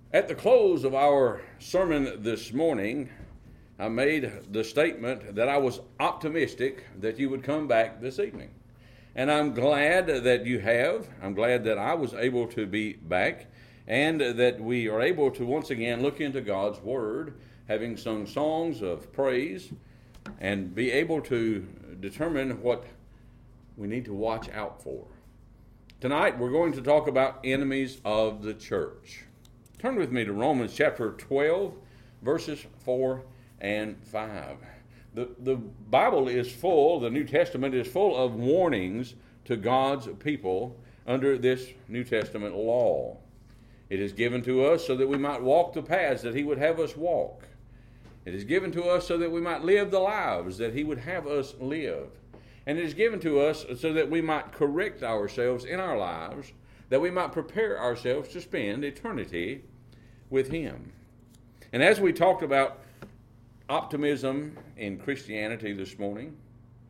At the close of our sermon this morning, I made the statement that I was optimistic that you would come back this evening. And I'm glad that you have. I'm glad that I was able to be back and that we are able to once again look into God's Word, having sung songs of praise, and be able to determine what we need to watch out for. Tonight we're going to talk about enemies of the church. Turn with me to Romans chapter 12, verses 4 and 5. The Bible is full, the New Testament is full of warnings to God's people under this New Testament law. It is given to us so that we might walk the paths that He would have us walk. It is given to us so that we might live the lives that He would have us live. And it is given to us so that we might correct ourselves in our lives, that we might prepare ourselves to spend eternity with Him. And as we talked about optimism in Christianity this morning,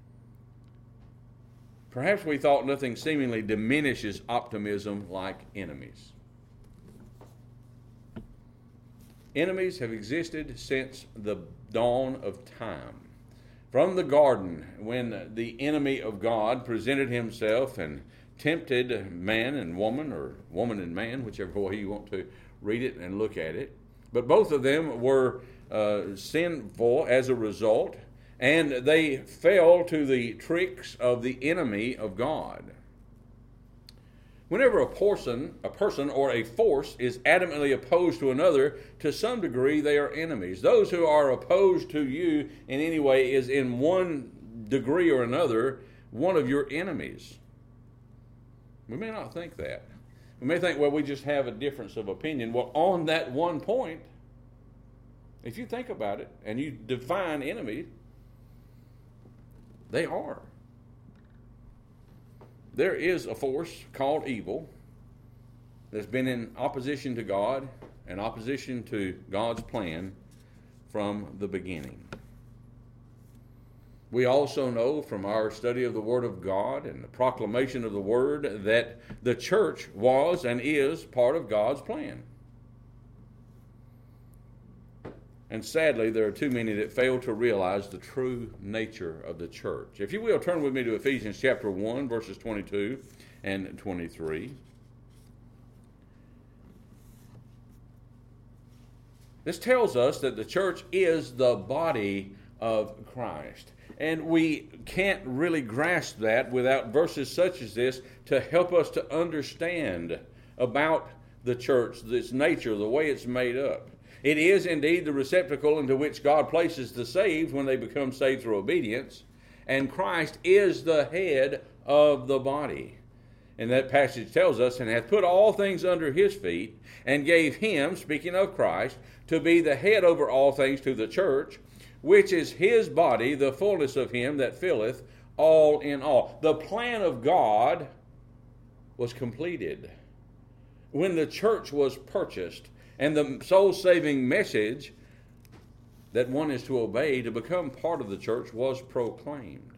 perhaps we thought nothing seemingly diminishes optimism like enemies. Enemies have existed since the dawn of time. From the garden, when the enemy of God presented himself and tempted man and woman, or woman and man, whichever way you want to read it and look at it. But both of them were sinful as a result, and they fell to the tricks of the enemy of God. Whenever a person or a force is adamantly opposed to another, to some degree they are enemies. Those who are opposed to you in any way is in one degree or another one of your enemies. We may not think that. We may think, well, we just have a difference of opinion. Well, on that one point, if you think about it and you define enemy, they are. There is a force called evil that's been in opposition to God and opposition to God's plan from the beginning. We also know from our study of the Word of God and the proclamation of the Word that the church was and is part of God's plan. And sadly, there are too many that fail to realize the true nature of the church. If you will, turn with me to Ephesians chapter 1, verses 22 and 23. This tells us that the church is the body of Christ. And we can't really grasp that without verses such as this to help us to understand about the church, its nature, the way it's made up. It is indeed the receptacle into which God places the saved when they become saved through obedience. And Christ is the head of the body. And that passage tells us, and hath put all things under His feet, and gave Him, speaking of Christ, to be the head over all things to the church, which is His body, the fullness of Him that filleth all in all. The plan of God was completed when the church was purchased, and the soul-saving message that one is to obey to become part of the church was proclaimed.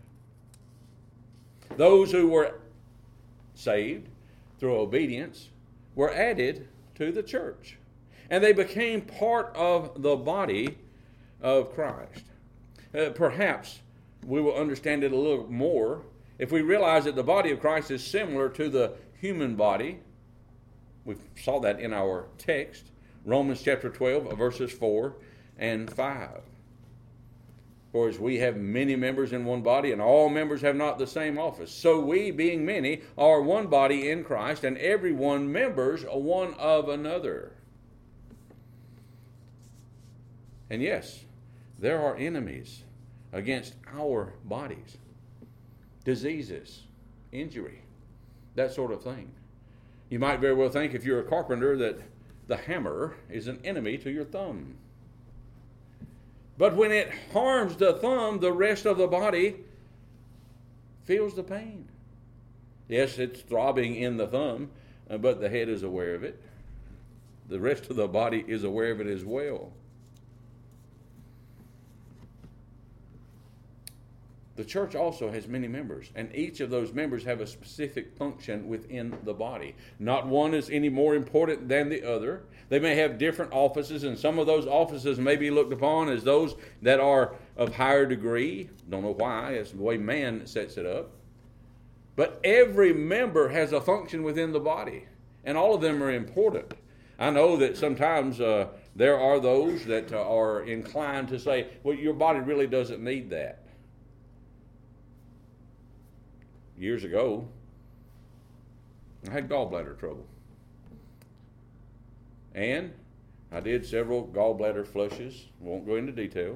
Those who were saved through obedience were added to the church, and they became part of the body of Christ. Perhaps we will understand it a little more if we realize that the body of Christ is similar to the human body. We saw that in our text, Romans chapter 12, verses 4 and 5. For as we have many members in one body, and all members have not the same office, so we, being many, are one body in Christ, and every one members one of another. And yes, there are enemies against our bodies. Diseases, injury, that sort of thing. You might very well think, if you're a carpenter, that the hammer is an enemy to your thumb. But when it harms the thumb, the rest of the body feels the pain. Yes, it's throbbing in the thumb, but the head is aware of it. The rest of the body is aware of it as well. The church also has many members, and each of those members have a specific function within the body. Not one is any more important than the other. They may have different offices, and some of those offices may be looked upon as those that are of higher degree. Don't know why, it's the way man sets it up. But every member has a function within the body, and all of them are important. I know that sometimes there are those that are inclined to say, well, your body really doesn't need that. Years ago, I had gallbladder trouble. And I did several gallbladder flushes. Won't go into detail.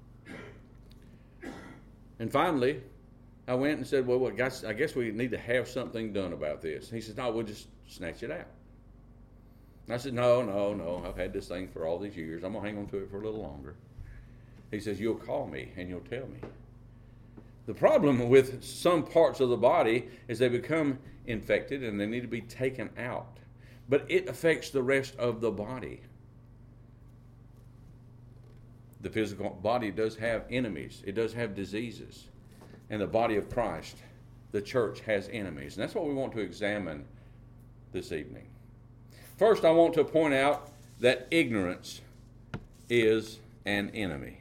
And finally, I went and said, well, I guess we need to have something done about this. And he said, no, we'll just snatch it out. And I said, no. I've had this thing for all these years. I'm going to hang on to it for a little longer. He says, you'll call me and you'll tell me. The problem with some parts of the body is they become infected and they need to be taken out. But it affects the rest of the body. The physical body does have enemies. It does have diseases. And the body of Christ, the church, has enemies. And that's what we want to examine this evening. First, I want to point out that ignorance is an enemy.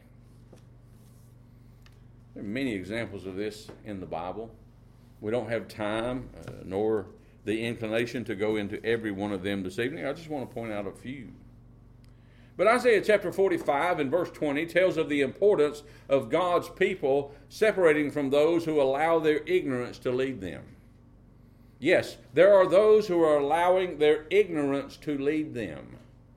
There are many examples of this in the Bible. We don't have time nor the inclination to go into every one of them this evening. I just want to point out a few. But Isaiah chapter 45 and verse 20 tells of the importance of God's people separating from those who allow their ignorance to lead them. Yes, there are those who are allowing their ignorance to lead them.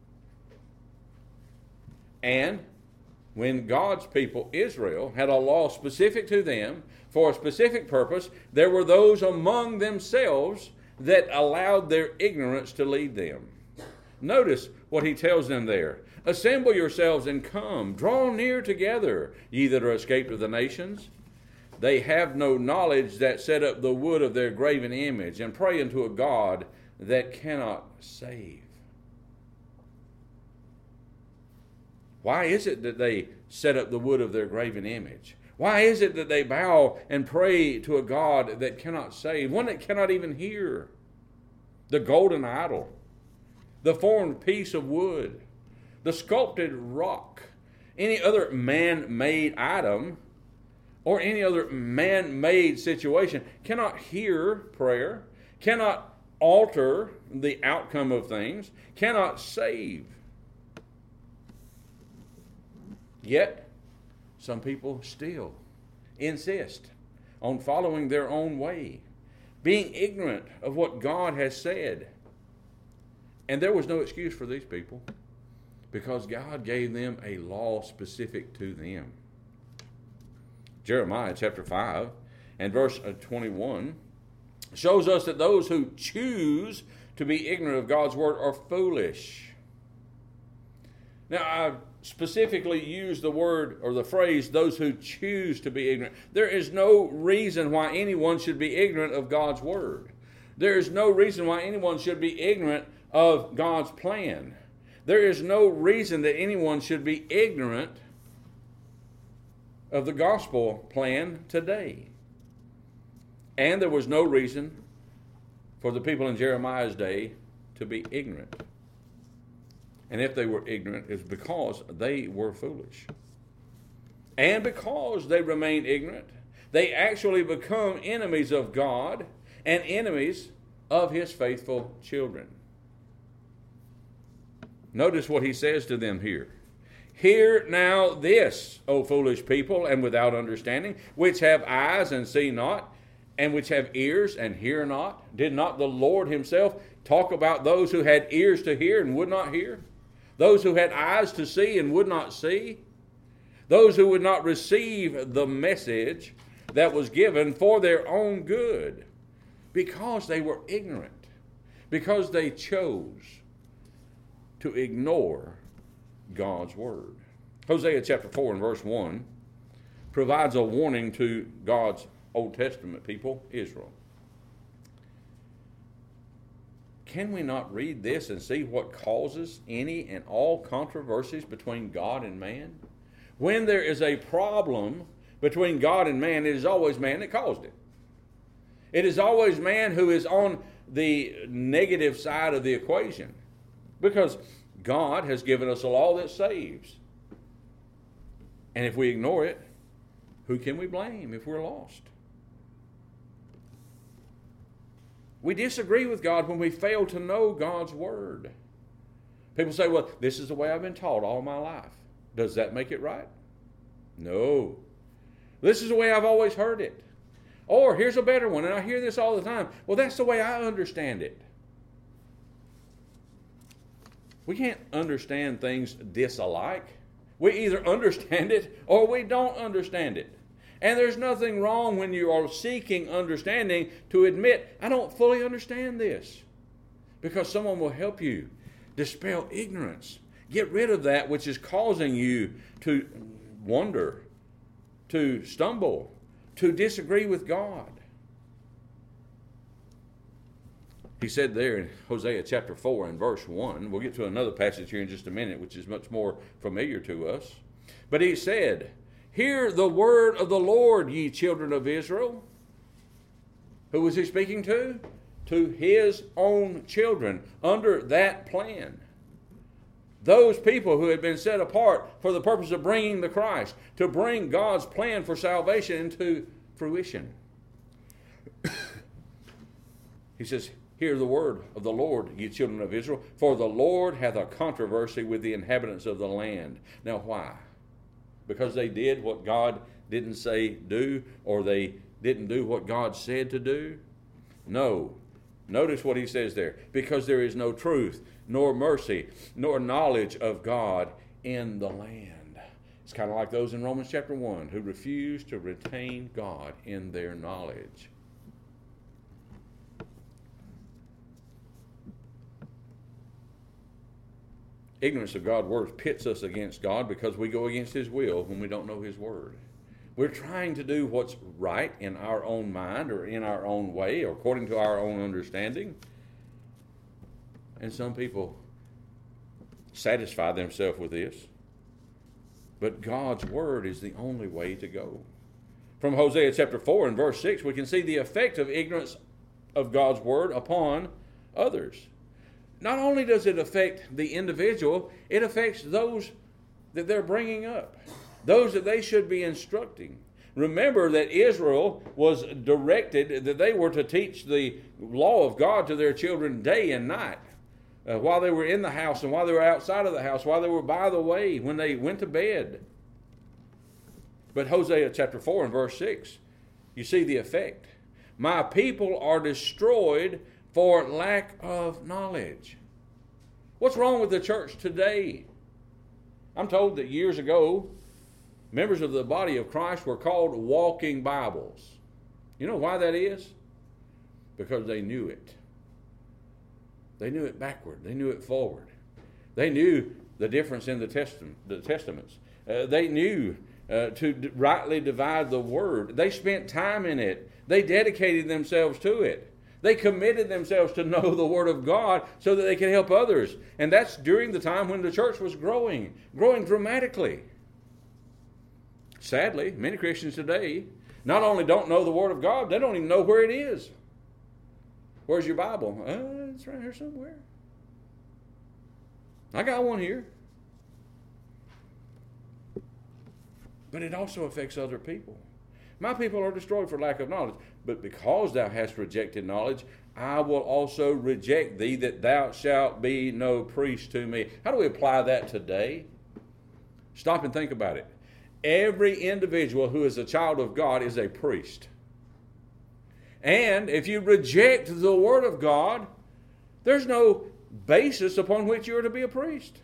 And when God's people, Israel, had a law specific to them for a specific purpose, there were those among themselves that allowed their ignorance to lead them. Notice what he tells them there. Assemble yourselves and come, draw near together, ye that are escaped of the nations. They have no knowledge that set up the wood of their graven image and pray unto a God that cannot save. Why is it that they set up the wood of their graven image? Why is it that they bow and pray to a God that cannot save, one that cannot even hear? The golden idol, the formed piece of wood, the sculpted rock, any other man-made item, or any other man-made situation cannot hear prayer, cannot alter the outcome of things, cannot save. Yet, some people still insist on following their own way, being ignorant of what God has said. And there was no excuse for these people because God gave them a law specific to them. Jeremiah chapter 5 and verse 21 shows us that those who choose to be ignorant of God's word are foolish. Now, I specifically use the word or the phrase, those who choose to be ignorant. There is no reason why anyone should be ignorant of God's word. There is no reason why anyone should be ignorant of God's plan. There is no reason that anyone should be ignorant of the gospel plan today. And there was no reason for the people in Jeremiah's day to be ignorant. And if they were ignorant, it's because they were foolish. And because they remained ignorant, they actually become enemies of God and enemies of his faithful children. Notice what he says to them here. Hear now this, O foolish people, and without understanding, which have eyes and see not, and which have ears and hear not. Did not the Lord himself talk about those who had ears to hear and would not hear? Those who had eyes to see and would not see? Those who would not receive the message that was given for their own good, because they were ignorant, because they chose to ignore God's word. Hosea chapter 4 and verse 1 provides a warning to God's Old Testament people, Israel. Can we not read this and see what causes any and all controversies between God and man? When there is a problem between God and man, it is always man that caused it. It is always man who is on the negative side of the equation, because God has given us a law that saves. And if we ignore it, who can we blame if we're lost? We disagree with God when we fail to know God's Word. People say, well, this is the way I've been taught all my life. Does that make it right? No. This is the way I've always heard it. Or here's a better one, and I hear this all the time. Well, that's the way I understand it. We can't understand things disalike. We either understand it or we don't understand it. And there's nothing wrong when you are seeking understanding to admit, I don't fully understand this. Because someone will help you dispel ignorance. Get rid of that which is causing you to wonder, to stumble, to disagree with God. He said there in Hosea chapter 4 and verse 1, we'll get to another passage here in just a minute, which is much more familiar to us. But he said, hear the word of the Lord, ye children of Israel. Who was he speaking to? To his own children under that plan. Those people who had been set apart for the purpose of bringing the Christ, to bring God's plan for salvation into fruition. He says, hear the word of the Lord, ye children of Israel, for the Lord hath a controversy with the inhabitants of the land. Now why? Because they did what God didn't say do, or they didn't do what God said to do? No. Notice what he says there. Because there is no truth, nor mercy, nor knowledge of God in the land. It's kind of like those in Romans chapter 1 who refuse to retain God in their knowledge. Ignorance of God's word pits us against God because we go against his will when we don't know his word. We're trying to do what's right in our own mind or in our own way or according to our own understanding. And some people satisfy themselves with this. But God's word is the only way to go. From Hosea chapter 4 and verse 6, we can see the effect of ignorance of God's word upon others. Not only does it affect the individual, it affects those that they're bringing up, those that they should be instructing. Remember that Israel was directed that they were to teach the law of God to their children day and night, while they were in the house and while they were outside of the house, while they were by the way, when they went to bed. But Hosea chapter 4 and verse 6, you see the effect. My people are destroyed for lack of knowledge. What's wrong with the church today? I'm told that years ago, members of the body of Christ were called walking Bibles. You know why that is? Because they knew it. They knew it backward. They knew it forward. They knew the difference in the testaments. They knew to rightly divide the word. They spent time in it. They dedicated themselves to it. They committed themselves to know the Word of God so that they could help others. And that's during the time when the church was growing dramatically. Sadly, many Christians today not only don't know the Word of God, they don't even know where it is. Where's your Bible? It's right here somewhere. I got one here. But it also affects other people. My people are destroyed for lack of knowledge. But because thou hast rejected knowledge, I will also reject thee, that thou shalt be no priest to me. How do we apply that today? Stop and think about it. Every individual who is a child of God is a priest. And if you reject the Word of God, there's no basis upon which you are to be a priest.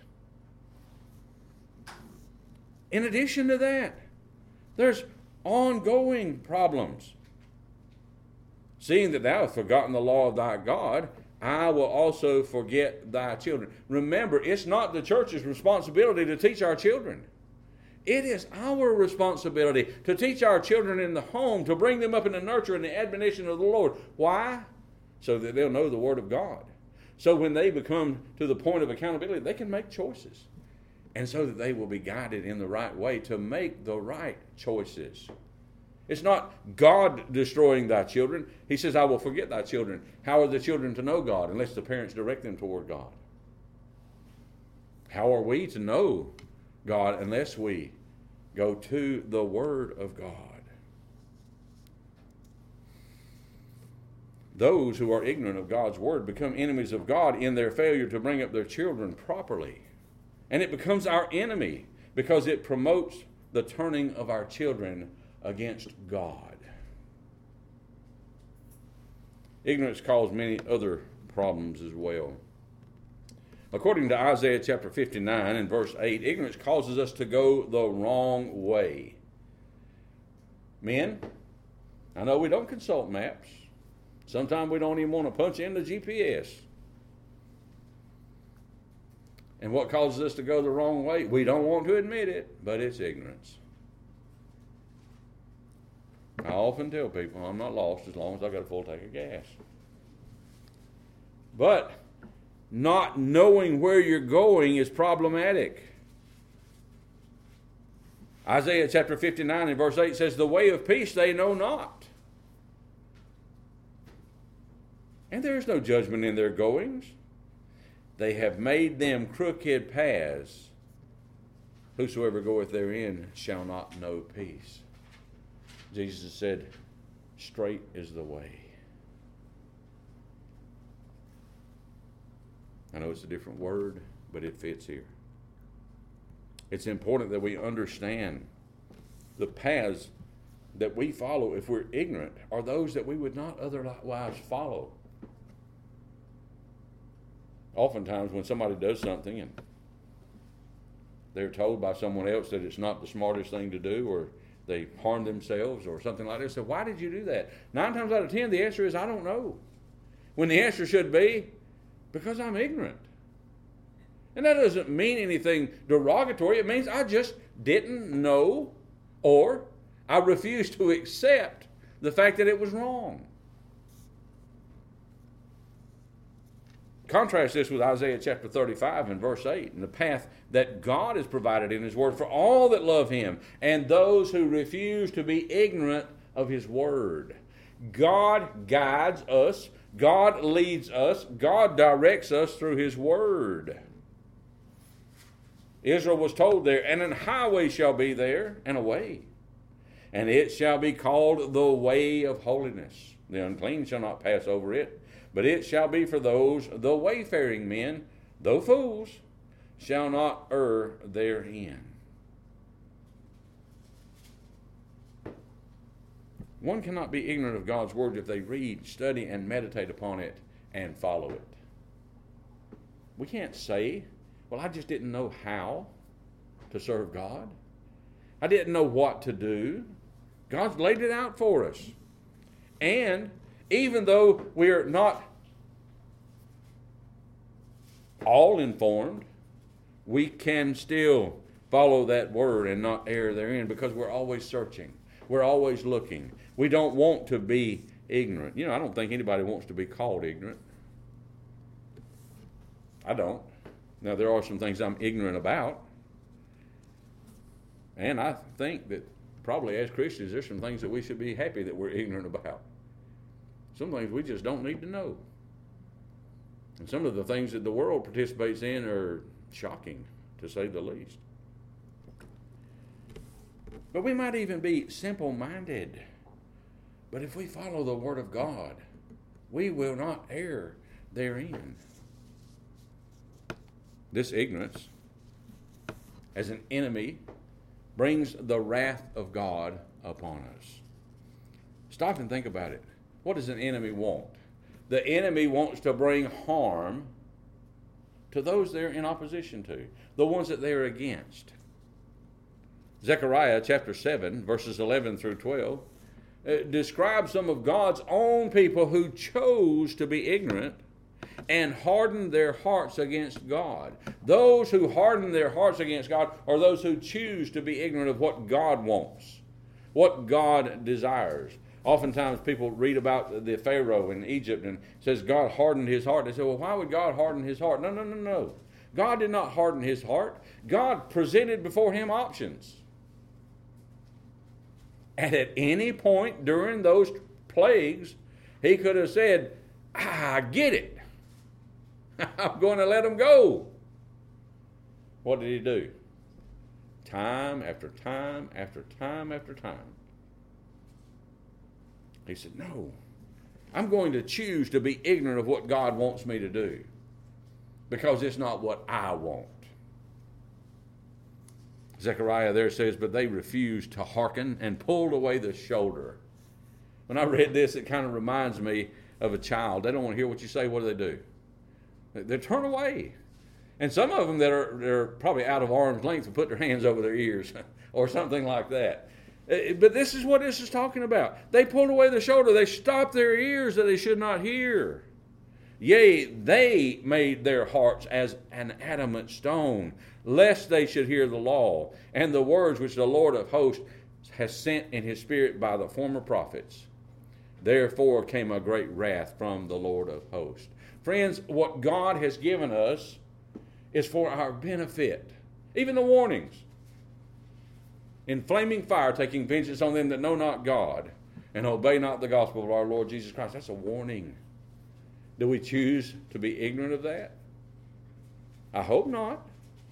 In addition to that, there's ongoing problems. Seeing that thou hast forgotten the law of thy God, I will also forget thy children. Remember, it's not the church's responsibility to teach our children. It is our responsibility to teach our children in the home, to bring them up in the nurture and the admonition of the Lord. Why? So that they'll know the Word of God. So when they become to the point of accountability, they can make choices. and so that they will be guided in the right way to make the right choices. It's not God destroying thy children. He says, I will forget thy children. How are the children to know God unless the parents direct them toward God? How are we to know God unless we go to the Word of God? Those who are ignorant of God's Word become enemies of God in their failure to bring up their children properly. And it becomes our enemy because it promotes the turning of our children against God. Ignorance causes many other problems as well. According to Isaiah chapter 59 and verse 8, ignorance causes us to go the wrong way. Men, I know we don't consult maps. Sometimes we don't even want to punch in the GPS. And what causes us to go the wrong way? We don't want to admit it, but it's ignorance. I often tell people I'm not lost as long as I've got a full tank of gas. But not knowing where you're going is problematic. Isaiah chapter 59 and verse 8 says, the way of peace they know not. And there is no judgment in their goings. They have made them crooked paths. Whosoever goeth therein shall not know peace. Jesus said, straight is the way. I know it's a different word, but it fits here. It's important that we understand the paths that we follow if we're ignorant are those that we would not otherwise follow. Oftentimes when somebody does something and they're told by someone else that it's not the smartest thing to do, or they harm themselves or something like this, so why did you do that? 9 times out of 10, the answer is, I don't know. When the answer should be, because I'm ignorant. And that doesn't mean anything derogatory. It means I just didn't know, or I refused to accept the fact that it was wrong. Contrast this with Isaiah chapter 35 and verse 8, and the path that God has provided in His Word for all that love Him and those who refuse to be ignorant of His Word. God guides us, God leads us, God directs us through His Word. Israel was told there, and an highway shall be there, and a way, and it shall be called the way of holiness. The unclean shall not pass over it, but it shall be for those, the wayfaring men, though fools, shall not err therein. One cannot be ignorant of God's Word if they read, study, and meditate upon it and follow it. We can't say, well, I just didn't know how to serve God. I didn't know what to do. God's laid it out for us. And even though we're not all informed, we can still follow that Word and not err therein, because we're always searching. We're always looking. We don't want to be ignorant. I don't think anybody wants to be called ignorant. I don't. Now, there are some things I'm ignorant about. And I think that probably as Christians, there's some things that we should be happy that we're ignorant about. Some things we just don't need to know. And some of the things that the world participates in are shocking, to say the least. But we might even be simple-minded. But if we follow the Word of God, we will not err therein. This ignorance, as an enemy, brings the wrath of God upon us. Stop and think about it. What does an enemy want? The enemy wants to bring harm to those they're in opposition to, the ones that they're against. Zechariah chapter 7, verses 11 through 12, describes some of God's own people who chose to be ignorant and hardened their hearts against God. Those who harden their hearts against God are those who choose to be ignorant of what God wants, what God desires. Oftentimes people read about the Pharaoh in Egypt and says God hardened his heart. They say, well, why would God harden his heart? No. God did not harden his heart. God presented before him options. And at any point during those plagues, he could have said, I get it. I'm going to let them go. What did he do? Time after time after time after time. He said, no, I'm going to choose to be ignorant of what God wants me to do because it's not what I want. Zechariah there says, but they refused to hearken and pulled away the shoulder. When I read this, it kind of reminds me of a child. They don't want to hear what you say. What do? They turn away. And some of them they're probably out of arm's length will put their hands over their ears or something like that. But this is what this is talking about. They pulled away the shoulder. They stopped their ears that they should not hear. Yea, they made their hearts as an adamant stone, lest they should hear the law and the words which the Lord of hosts has sent in his spirit by the former prophets. Therefore came a great wrath from the Lord of hosts. Friends, what God has given us is for our benefit. Even the warnings. In flaming fire, taking vengeance on them that know not God and obey not the gospel of our Lord Jesus Christ. That's a warning. Do we choose to be ignorant of that? I hope not.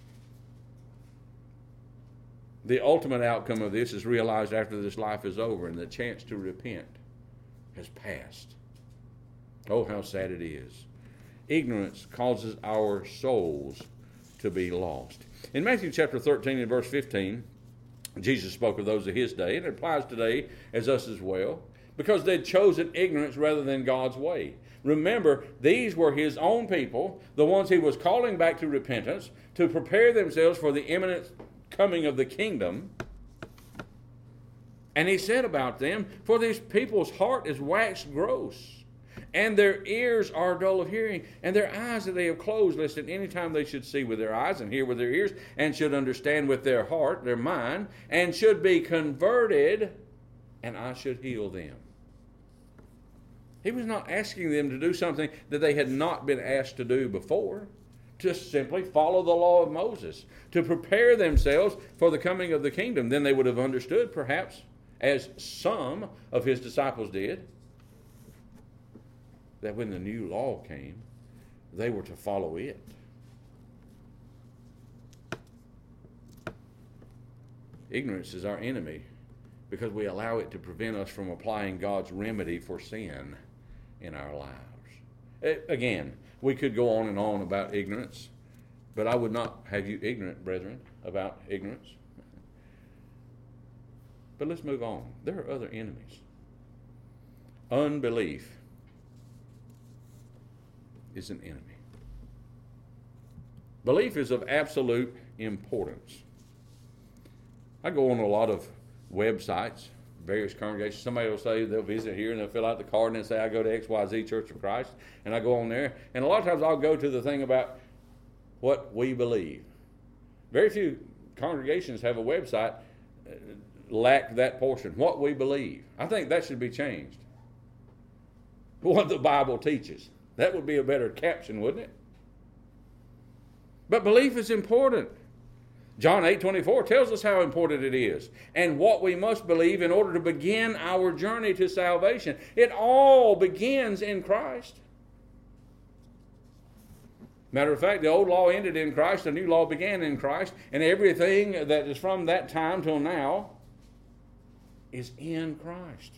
The ultimate outcome of this is realized after this life is over and the chance to repent has passed. Oh, how sad it is. Ignorance causes our souls to be lost. In Matthew chapter 13 and verse 15, Jesus spoke of those of his day, and it applies today as us as well, because they'd chosen ignorance rather than God's way. Remember, these were his own people, the ones he was calling back to repentance, to prepare themselves for the imminent coming of the kingdom. And he said about them, for these people's heart is waxed gross, and their ears are dull of hearing, and their eyes that they have closed, lest at any time they should see with their eyes and hear with their ears, and should understand with their heart, their mind, and should be converted, and I should heal them. He was not asking them to do something that they had not been asked to do before. Just simply follow the law of Moses, to prepare themselves for the coming of the kingdom. Then they would have understood, perhaps, as some of his disciples did, that when the new law came, they were to follow it. Ignorance is our enemy because we allow it to prevent us from applying God's remedy for sin in our lives. Again, we could go on and on about ignorance, but I would not have you ignorant, brethren, about ignorance. But let's move on. There are other enemies. Unbelief is an enemy. Belief is of absolute importance. I go on a lot of websites, various congregations. Somebody will say they'll visit here and they'll fill out the card and they'll say, I go to XYZ Church of Christ. And I go on there. And a lot of times I'll go to the thing about what we believe. Very few congregations have a website lack that portion, what we believe. I think that should be changed. What the Bible teaches. That would be a better caption, wouldn't it? But belief is important. John 8:24 tells us how important it is and what we must believe in order to begin our journey to salvation. It all begins in Christ. Matter of fact, the old law ended in Christ, the new law began in Christ, and everything that is from that time till now is in Christ.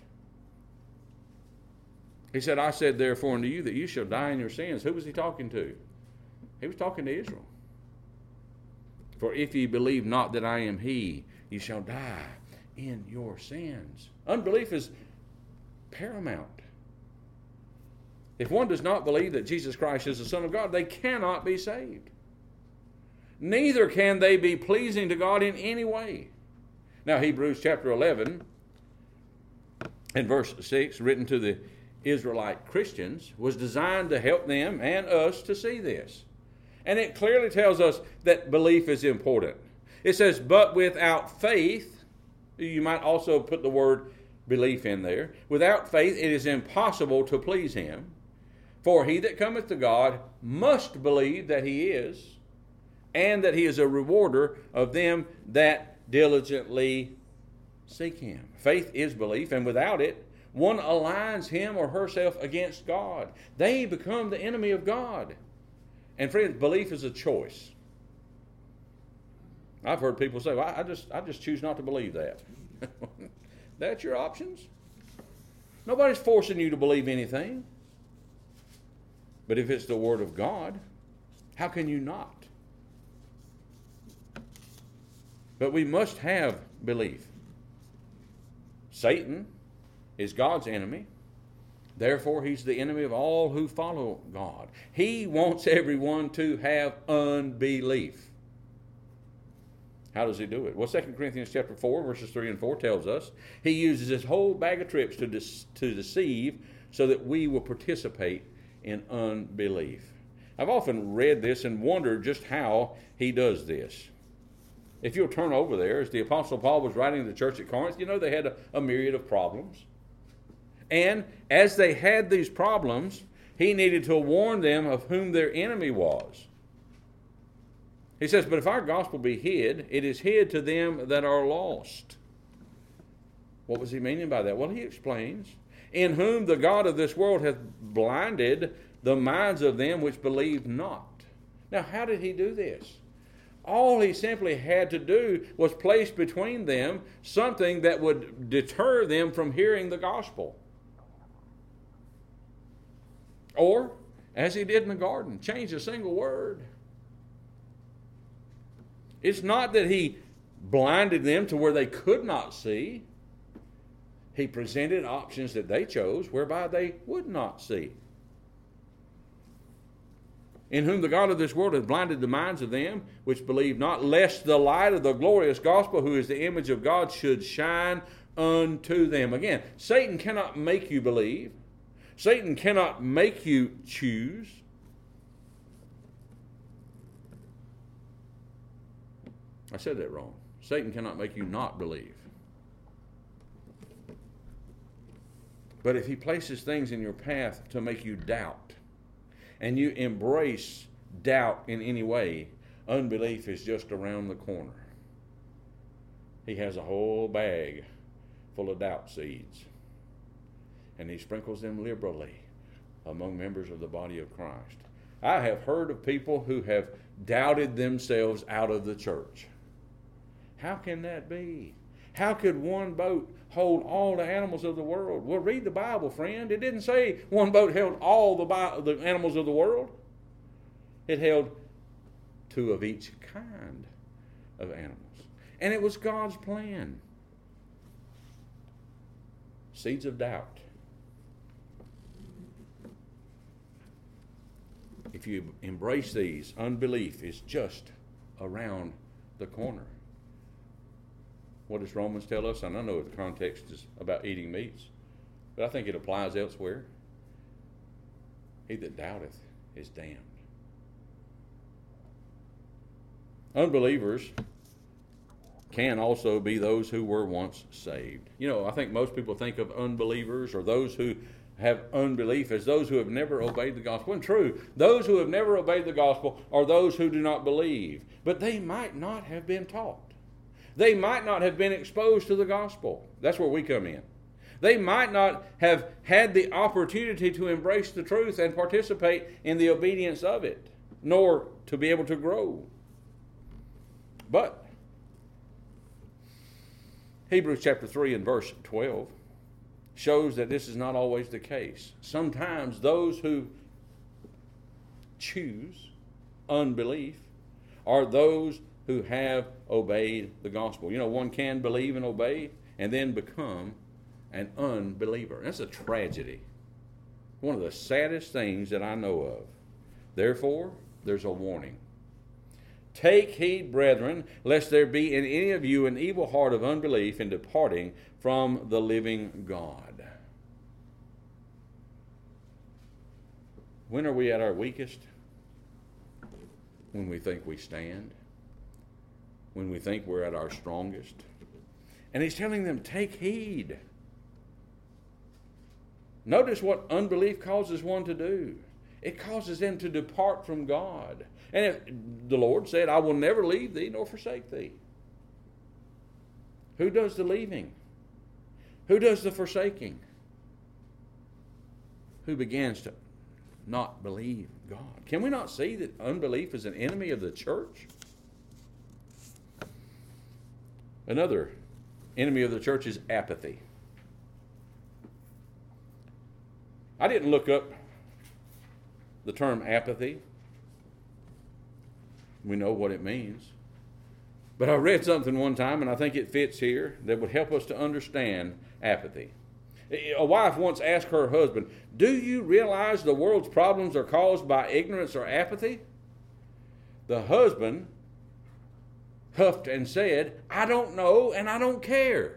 He said, I said therefore unto you that you shall die in your sins. Who was he talking to? He was talking to Israel. For if ye believe not that I am he, ye shall die in your sins. Unbelief is paramount. If one does not believe that Jesus Christ is the Son of God, they cannot be saved. Neither can they be pleasing to God in any way. Now, Hebrews chapter 11 and verse 6, written to the Israelite Christians, was designed to help them and us to see this. And it clearly tells us that belief is important. It says, but without faith, you might also put the word belief in there. Without faith, it is impossible to please him. For he that cometh to God must believe that he is, and that he is a rewarder of them that diligently seek him. Faith is belief, and without it, one aligns him or herself against God. They become the enemy of God. And friends, belief is a choice. I've heard people say, well, I just choose not to believe that. That's your options? Nobody's forcing you to believe anything. But if it's the Word of God, how can you not? But we must have belief. Satan is God's enemy. Therefore, he's the enemy of all who follow God. He wants everyone to have unbelief. How does he do it? Well, 2 Corinthians chapter 4, verses 3 and 4 tells us he uses his whole bag of tricks to deceive so that we will participate in unbelief. I've often read this and wondered just how he does this. If you'll turn over there, as the Apostle Paul was writing to the church at Corinth, you know they had a myriad of problems. And as they had these problems, he needed to warn them of whom their enemy was. He says, but if our gospel be hid, it is hid to them that are lost. What was he meaning by that? Well, he explains, in whom the God of this world hath blinded the minds of them which believe not. Now, how did he do this? All he simply had to do was place between them something that would deter them from hearing the gospel. Or, as he did in the garden, change a single word. It's not that he blinded them to where they could not see. He presented options that they chose whereby they would not see. In whom the God of this world hath blinded the minds of them which believe not, lest the light of the glorious gospel, who is the image of God, should shine unto them. Again, Satan cannot make you believe. Satan cannot make you choose. I said that wrong. Satan cannot make you not believe. But if he places things in your path to make you doubt, and you embrace doubt in any way, unbelief is just around the corner. He has a whole bag full of doubt seeds, and he sprinkles them liberally among members of the body of Christ. I have heard of people who have doubted themselves out of the church. How can that be? How could one boat hold all the animals of the world? Well, read the Bible, friend. It didn't say one boat held all the animals of the world. It held two of each kind of animals. And it was God's plan. Seeds of doubt. If you embrace these, unbelief is just around the corner. What does Romans tell us? And I know the context is about eating meats, but I think it applies elsewhere. He that doubteth is damned. Unbelievers can also be those who were once saved. You know, I think most people think of unbelievers or those who have unbelief as those who have never obeyed the gospel. And true, those who have never obeyed the gospel are those who do not believe. But they might not have been taught. They might not have been exposed to the gospel. That's where we come in. They might not have had the opportunity to embrace the truth and participate in the obedience of it, nor to be able to grow. But Hebrews chapter 3 and verse 12 shows that this is not always the case. Sometimes those who choose unbelief are those who have obeyed the gospel. You know, one can believe and obey and then become an unbeliever. That's a tragedy. One of the saddest things that I know of. Therefore, there's a warning. Take heed, brethren, lest there be in any of you an evil heart of unbelief in departing from the living God. When are we at our weakest? When we think we stand. When we think we're at our strongest. And he's telling them, take heed. Notice what unbelief causes one to do. It causes them to depart from God. And if the Lord said, I will never leave thee nor forsake thee. Who does the leaving? Who does the forsaking? Who begins to not believe God? Can we not see that unbelief is an enemy of the church? Another enemy of the church is apathy. I didn't look up the term apathy. We know what it means. But I read something one time, and I think it fits here, that would help us to understand apathy. A wife once asked her husband, do you realize the world's problems are caused by ignorance or apathy? The husband huffed and said, I don't know and I don't care.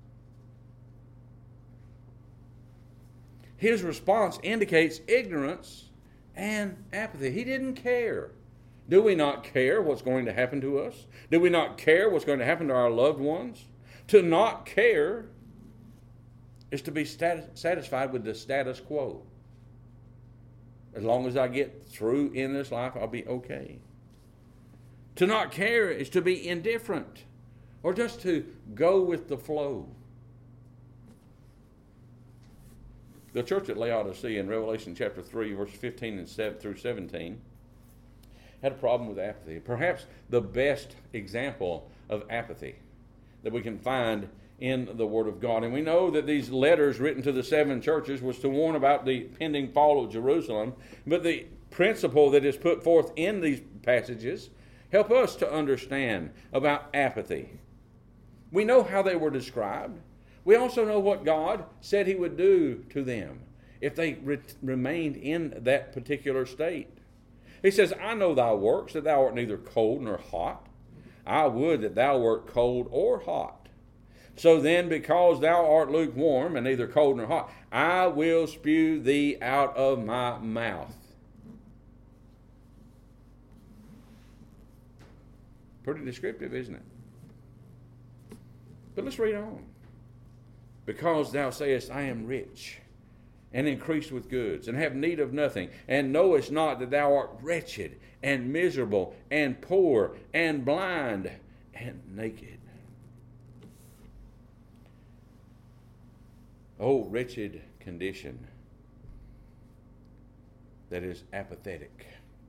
His response indicates ignorance and apathy. He didn't care. Do we not care what's going to happen to us? Do we not care what's going to happen to our loved ones? To not care is to be satisfied with the status quo. As long as I get through in this life, I'll be okay. To not care is to be indifferent or just to go with the flow. The church at Laodicea in Revelation chapter 3, verses 15 and 7 through 17 had a problem with apathy. Perhaps the best example of apathy that we can find in the Word of God. And we know that these letters written to the 7 churches was to warn about the pending fall of Jerusalem. But the principle that is put forth in these passages help us to understand about apathy. We know how they were described. We also know what God said He would do to them if they remained in that particular state. He says, I know thy works, that thou art neither cold nor hot. I would that thou wert cold or hot. So then, because thou art lukewarm and neither cold nor hot, I will spew thee out of my mouth. Pretty descriptive, isn't it? But let's read on. Because thou sayest, I am rich, and increased with goods, and have need of nothing, and knowest not that thou art wretched, and miserable, and poor, and blind, and naked. Oh, wretched condition that is apathetic.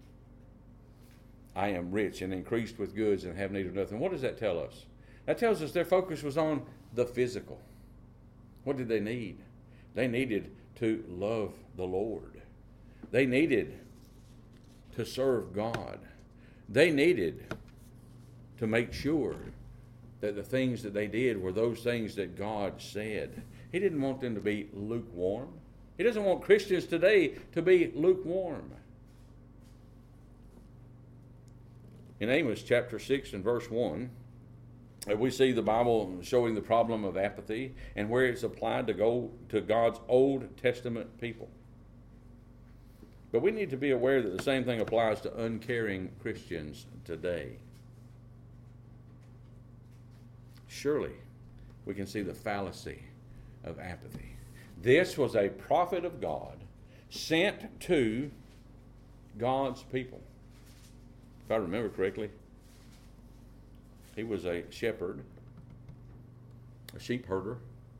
I am rich and increased with goods and have need of nothing. What does that tell us? That tells us their focus was on the physical. What did they need? They needed to love the Lord. They needed to serve God. They needed to make sure that the things that they did were those things that God said. He didn't want them to be lukewarm. He doesn't want Christians today to be lukewarm. In Amos chapter 6 and verse 1, we see the Bible showing the problem of apathy and where it's applied to God's Old Testament people. But we need to be aware that the same thing applies to uncaring Christians today. Surely, we can see the fallacy of apathy. This was a prophet of God sent to God's people. If I remember correctly, he was a shepherd, a sheep herder,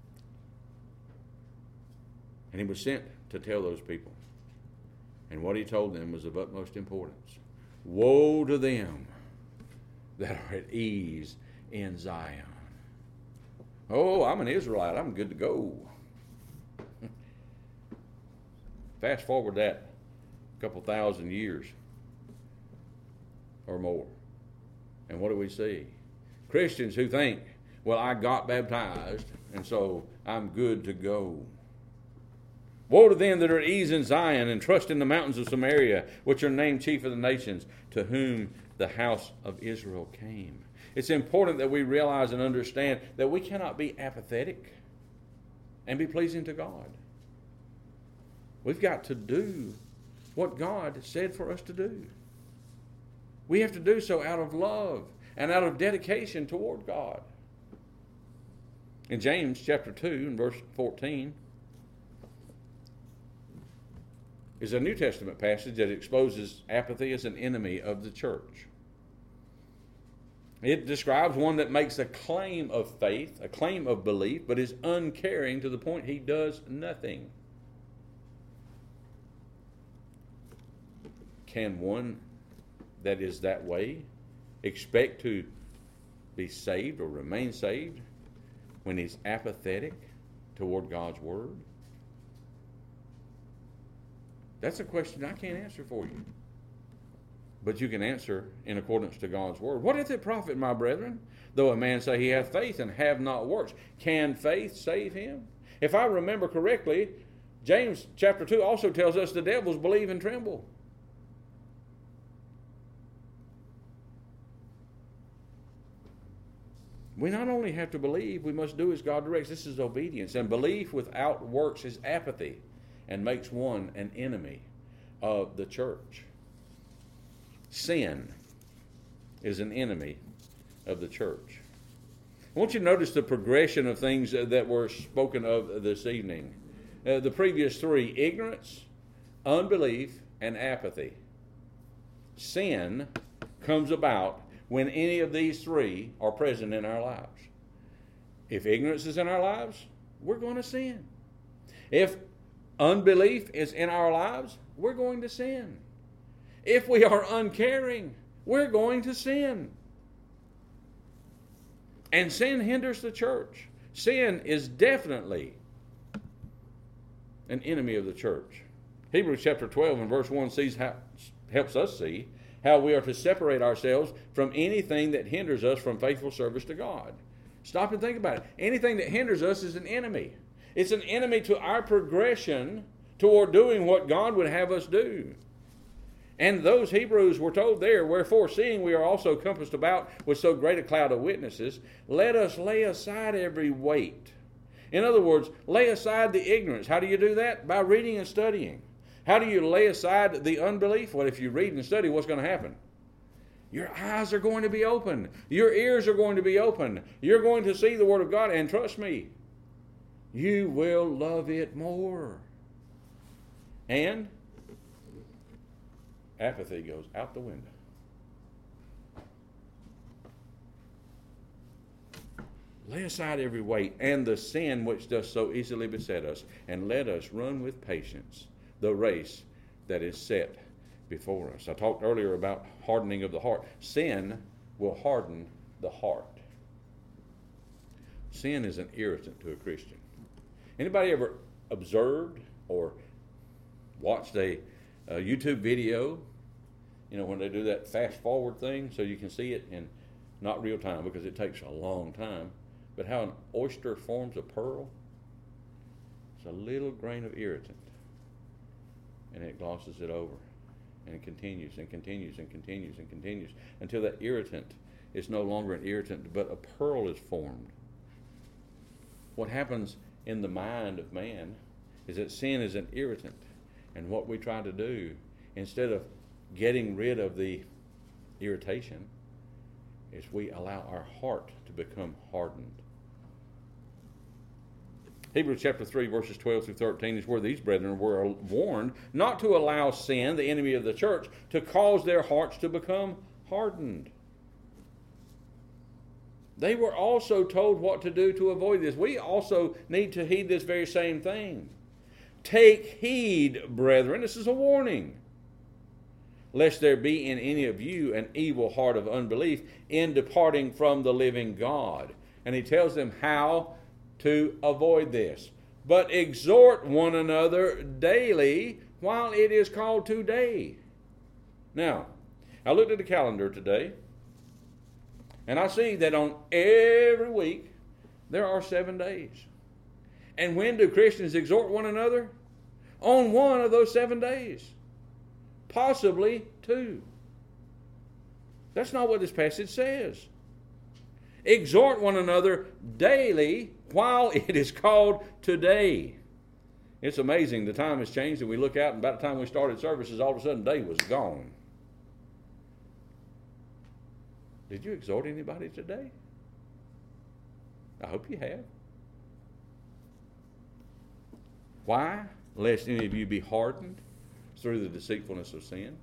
and he was sent to tell those people. And what he told them was of utmost importance. Woe to them that are at ease in Zion. Oh, I'm an Israelite. I'm good to go. Fast forward that a couple thousand years or more. And what do we see? Christians who think, well, I got baptized, and so I'm good to go. Woe to them that are at ease in Zion and trust in the mountains of Samaria, which are named chief of the nations, to whom the house of Israel came. It's important that we realize and understand that we cannot be apathetic and be pleasing to God. We've got to do what God said for us to do. We have to do so out of love and out of dedication toward God. In James chapter 2 and verse 14, is a New Testament passage that exposes apathy as an enemy of the church. It describes one that makes a claim of faith, a claim of belief, but is uncaring to the point he does nothing. Can one that is that way expect to be saved or remain saved when he's apathetic toward God's Word? That's a question I can't answer for you. But you can answer in accordance to God's Word. What doth it profit, my brethren, though a man say he hath faith and have not works? Can faith save him? If I remember correctly, James chapter 2 also tells us the devils believe and tremble. We not only have to believe, we must do as God directs. This is obedience. And belief without works is apathy and makes one an enemy of the church. Sin is an enemy of the church. I want you to notice the progression of things that were spoken of this evening. The previous three: ignorance, unbelief, and apathy. Sin comes about when any of these three are present in our lives. If ignorance is in our lives, we're going to sin. If unbelief is in our lives, we're going to sin. If we are uncaring, we're going to sin. And sin hinders the church. Sin is definitely an enemy of the church. Hebrews chapter 12 and verse 1 helps us see how we are to separate ourselves from anything that hinders us from faithful service to God. Stop and think about it. Anything that hinders us is an enemy. It's an enemy to our progression toward doing what God would have us do. And those Hebrews were told there, wherefore, seeing we are also compassed about with so great a cloud of witnesses, let us lay aside every weight. In other words, lay aside the ignorance. How do you do that? By reading and studying. How do you lay aside the unbelief? Well, if you read and study, what's going to happen? Your eyes are going to be open. Your ears are going to be open. You're going to see the Word of God, and trust me, you will love it more. And apathy goes out the window. Lay aside every weight and the sin which does so easily beset us, and let us run with patience the race that is set before us. I talked earlier about hardening of the heart. Sin will harden the heart. Sin is an irritant to a Christian. Anybody ever observed or watched a YouTube video, when they do that fast forward thing so you can see it in not real time because it takes a long time, but how an oyster forms a pearl? It's a little grain of irritant, and it glosses it over, and it continues and continues and continues and continues until that irritant is no longer an irritant, but a pearl is formed. What happens in the mind of man is that sin is an irritant, and what we try to do, instead of getting rid of the irritation, is we allow our heart to become hardened. Hebrews chapter 3, verses 12 through 13 is where these brethren were warned not to allow sin, the enemy of the church, to cause their hearts to become hardened. They were also told what to do to avoid this. We also need to heed this very same thing. Take heed, brethren, this is a warning, lest there be in any of you an evil heart of unbelief in departing from the living God. And he tells them how to avoid this. But exhort one another daily while it is called today. Now, I looked at the calendar today, and I see that on every week there are 7 days. And when do Christians exhort one another? On one of those 7 days. Possibly 2. That's not what this passage says. Exhort one another daily while it is called today. It's amazing. The time has changed, and we look out, and by the time we started services, all of a sudden day was gone. Did you exhort anybody today? I hope you have. Why? Lest any of you be hardened through the deceitfulness of sin.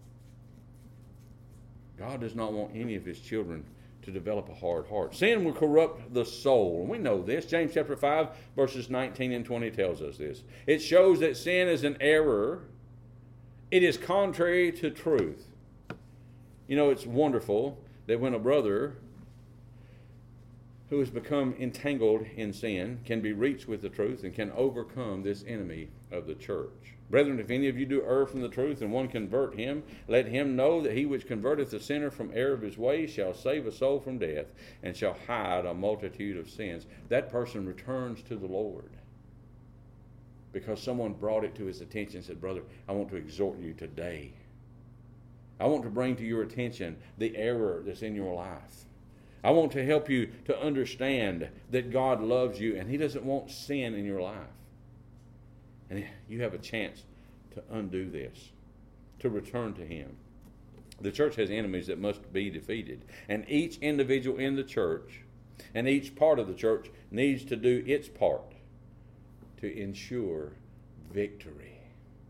God does not want any of his children to develop a hard heart. Sin will corrupt the soul. We know this. James chapter 5, verses 19 and 20 tells us this. It shows that sin is an error. It is contrary to truth. You know, it's wonderful that when a brother who has become entangled in sin can be reached with the truth and can overcome this enemy of the church. Brethren, if any of you do err from the truth, and one convert him, let him know that he which converteth the sinner from error of his ways shall save a soul from death, and shall hide a multitude of sins. That person returns to the Lord because someone brought it to his attention and said, brother, I want to exhort you today. I want to bring to your attention the error that's in your life. I want to help you to understand that God loves you and he doesn't want sin in your life. And you have a chance to undo this, to return to him. The church has enemies that must be defeated. And each individual in the church and each part of the church needs to do its part to ensure victory.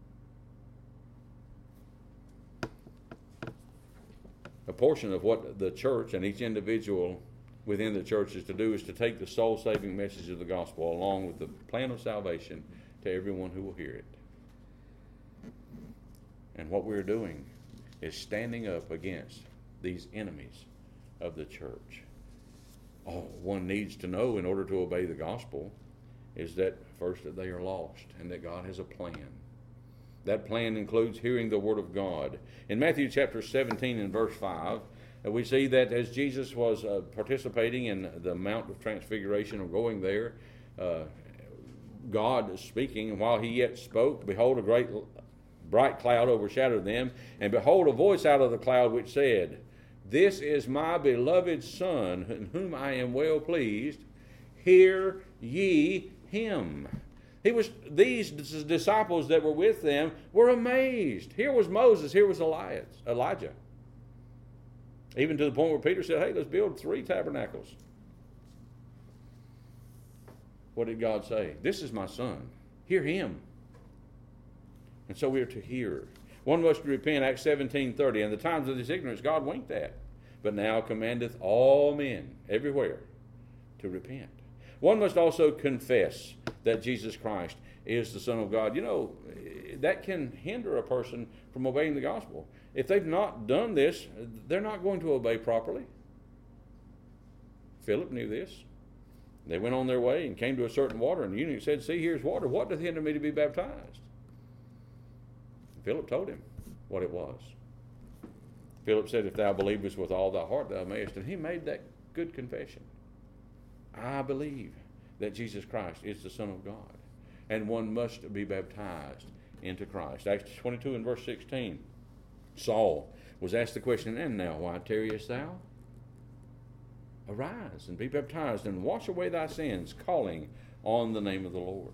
A portion of what the church and each individual within the church is to do is to take the soul-saving message of the gospel along with the plan of salvation to everyone who will hear it. And what we're doing is standing up against these enemies of the church. All one needs to know in order to obey the gospel is that first that they are lost and that God has a plan. That plan includes hearing the word of God. In Matthew chapter 17 and verse 5, we see that as Jesus was participating in the Mount of Transfiguration or going there, God is speaking, and while he yet spoke, behold, a great bright cloud overshadowed them, and behold, a voice out of the cloud which said, This is my beloved Son, in whom I am well pleased. Hear ye him. These disciples that were with them were amazed. Here was Moses, here was Elijah. Even to the point where Peter said, hey, let's build 3 tabernacles. What did God say? This is my son. Hear him. And so we are to hear. One must repent, Acts 17:30. And the times of this ignorance God winked at, but now commandeth all men everywhere to repent. One must also confess that Jesus Christ is the Son of God. You know, that can hinder a person from obeying the gospel. If they've not done this, they're not going to obey properly. Philip knew this. They went on their way and came to a certain water, and the eunuch said, see, here's water. What doth hinder me to be baptized? Philip told him what it was. Philip said, if thou believest with all thy heart, thou mayest. And he made that good confession. I believe that Jesus Christ is the Son of God, and one must be baptized into Christ. Acts 22 and verse 16. Saul was asked the question, and now why tarriest thou? Arise and be baptized and wash away thy sins, calling on the name of the Lord.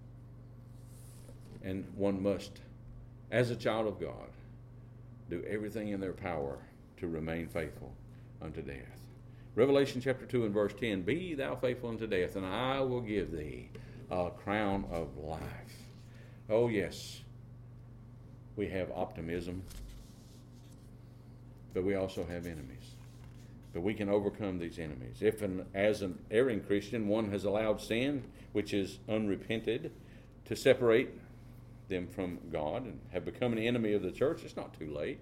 And one must, as a child of God, do everything in their power to remain faithful unto death. Revelation chapter 2 and verse 10, be thou faithful unto death, and I will give thee a crown of life. Oh yes, we have optimism, but we also have enemies. But we can overcome these enemies. If as an erring Christian, one has allowed sin, which is unrepented, to separate them from God and have become an enemy of the church, it's not too late.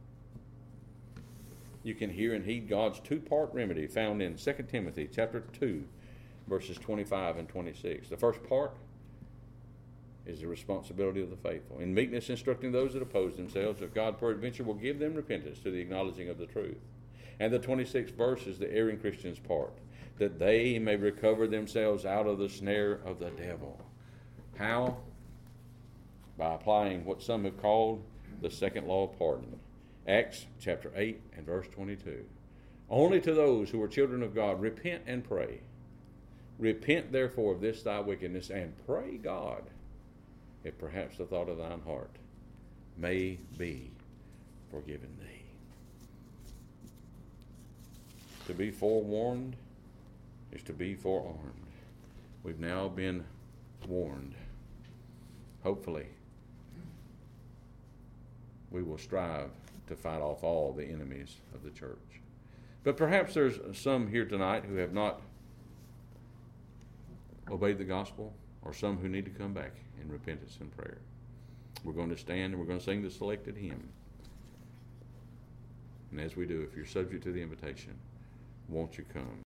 You can hear and heed God's 2-part remedy found in 2 Timothy chapter 2, verses 25 and 26. The first part is the responsibility of the faithful. In meekness instructing those that oppose themselves, that God peradventure will give them repentance to the acknowledging of the truth. And the 26th verse is the erring Christian's part, that they may recover themselves out of the snare of the devil. How? By applying what some have called the second law of pardon. Acts chapter 8 and verse 22. Only to those who are children of God, repent and pray. Repent therefore of this thy wickedness, and pray God, if perhaps the thought of thine heart may be forgiven thee. To be forewarned is to be forearmed. We've now been warned. Hopefully, we will strive to fight off all the enemies of the church. But perhaps there's some here tonight who have not obeyed the gospel, or some who need to come back in repentance and prayer. We're going to stand and we're going to sing the selected hymn. And as we do, if you're subject to the invitation, won't you come?